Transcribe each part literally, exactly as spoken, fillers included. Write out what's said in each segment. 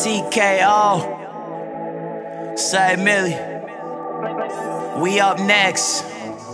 T K O. Say Millie. We up next.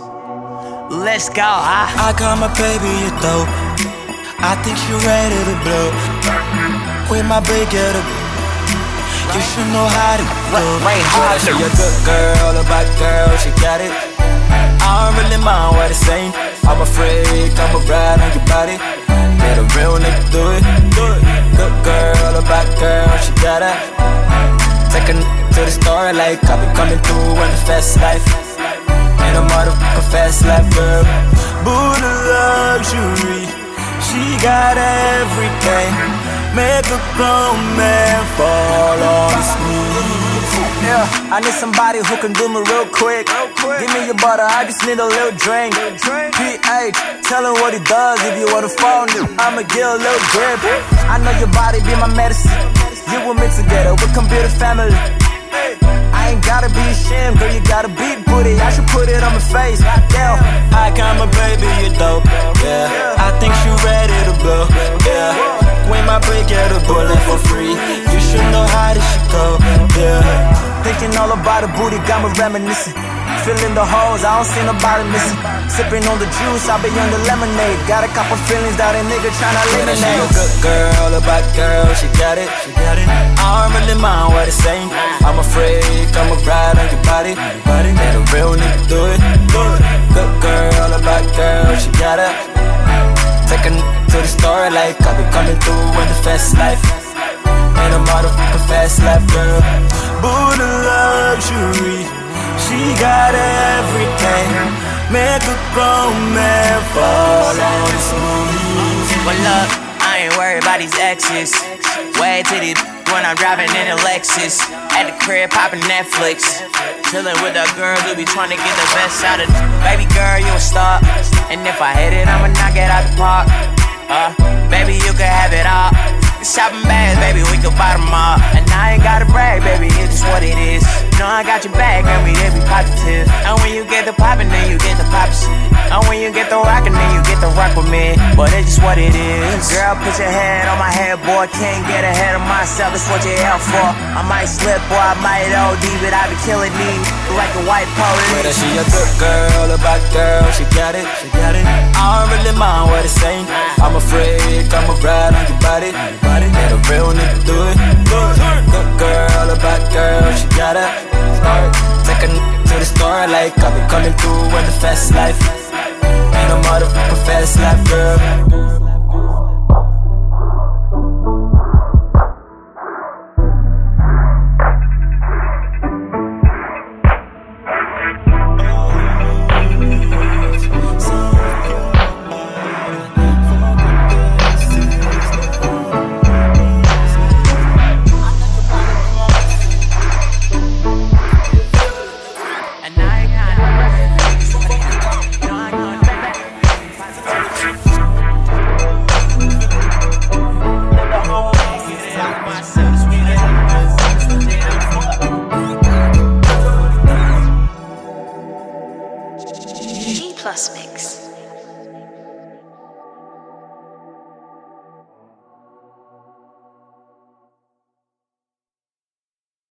Let's go. I, I got my baby, you dope. I think she ready to blow. With my big girl, you should know how to go. She a good girl, a bad girl, she got it. I don't really mind what it's saying. I'm a freak, I'm a ride on your body. Let a real nigga do it, do it. Good girl, a bad girl, she got it. Take a n***a to the store like I been coming through in the fast life. In a motherfucking fast life, girl. Buddha luxury, she got everything. Make a grown man fall on his knees. Yeah, I need somebody who can do me real quick. Give me your butter, I just need a little drink. P H, tell him what he does. If you wanna phone him, I'ma get a little grip. I know your body be my medicine. You and me together, we can be the family. I ain't gotta be ashamed, girl, you gotta be booty. I should put it on my face, yeah. I got my baby, you dope, yeah. I think she ready to blow, yeah. When my break, get a bullet for free. You should know how this shit go, yeah. Thinking all about the booty, got me reminiscing. Filling the holes, I don't see nobody missing. Sipping on the juice, I be on the lemonade. Got a couple feelings that a nigga tryna eliminate. She a good girl, a bad girl, she got it, she got it. I don't really mind what it's saying. I'm a freak, I'm a ride on your body. Let a real nigga do it, do it. Good girl, a bad girl, she got it. Take a n***a to the store like I been coming through in the fast life. In a motherfucking fast life, girl. Buddha luxury, she got everything. Make a grown man fall on his knees. Well, look, I ain't worried about these exes. Way to these when I'm driving in a Lexus. At the crib, popping Netflix. Chillin' with the girls who be trying to get the best out of. Baby girl, you a star. And if I hit it, I'ma knock it out the park. Uh, baby, you can have it all. Shopping bags, baby, we can buy them all. And I ain't gotta brag, baby, it's just what it is. Know I got your back, girl, we they be positive. And when you get the poppin', then you get the pop shit. And when you get the rockin', then you get the rock with me. But it's just what it is. Girl, put your hand on my head, boy. Can't get ahead of myself, that's what you're here for. I might slip or I might O D, but I be killing these like a white police. Whether she a good girl, a bad girl, she got it, she got it. I don't really mind what it's saying. I'm a freak, I'm a ride on your body. Let a real nigga do it, do it. Good girl, a bad girl, she got it. Take a n***a to the store like I been coming through in the fast life. In a motherfucking fast life, girl.